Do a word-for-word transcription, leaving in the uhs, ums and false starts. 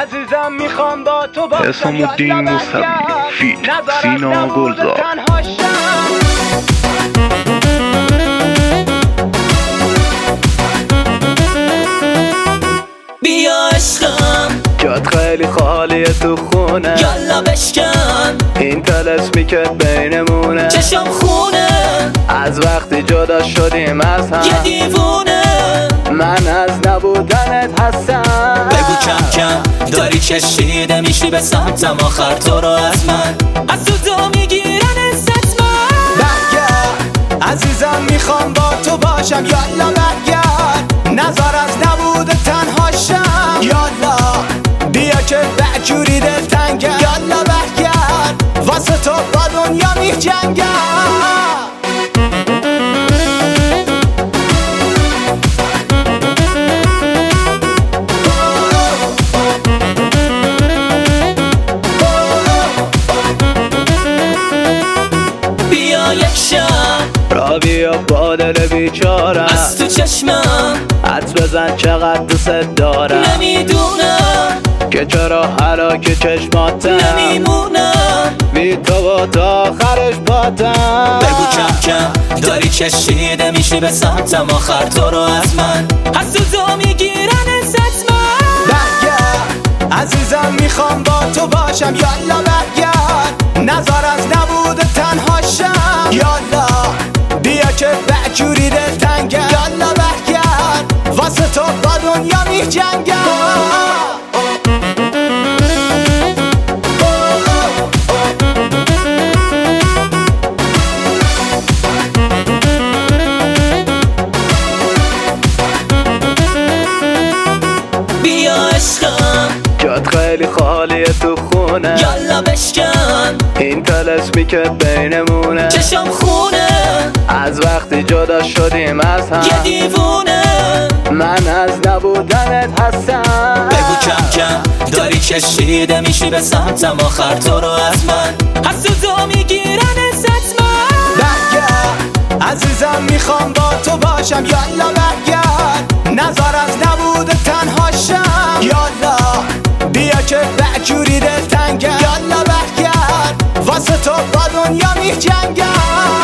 عزیزم میخوام با تو باشم حسام الدین موسوی فیت سینا گلزار. بیا عشقم جات خیلی خالیه تو خونه، یالا بشکن این طلسمی که بینمونه، چشم خونه از وقتی جدا شدیم از هم، یه دیوونه من از نبودنت هستم. بگو کم کم داری کشیده میشی به سمتم، آخر تو رو از من از تو دو میگیرن ستمن. برگرد عزیزم میخوام با تو باشم، یالا برگرد نظر از نبود تنهاشم، یالا بیا که بجوری دلتنگم، یالا برگرد واسه تو با دنیا میجنگم. را بیا با دل بیچارم، از تو چشمم حدس بزن چقدر دوست دارم، نمیدونم که چرا حلاک چشماتم، نمیمونم بی تو با تا آخرش باتم. بگو کم کم داری کشیده میشی به سمتم، آخر تو رو از من از تو دو میگیرن ستمن. برگرد عزیزم میخوام با تو باشم، یالا برگرد نظر از نبود تنهاشم، یالا بیا که بجوری دلتنگم، یالا برگرد واسه تو با دنیا میجنگم. بیا عشقم جات خیلی خالیه تو خونه، یالا بشکن این طلسمی که بینمونه، چشم خونه از وقتی جدا شدیم از هم، یه دیوونه من از نبودنت هستم. بگو کم کم داری کشیده میشی به سمتم، آخر تو رو از من از تو دو میگیرن ستمن. برگرد عزیزم میخوام با تو باشم، یالا برگرد نظر از نبود تنهاشم، یالا بیا که بجوری دلتنگم، یالا برگرد واسه تو با دنیا میجنگم.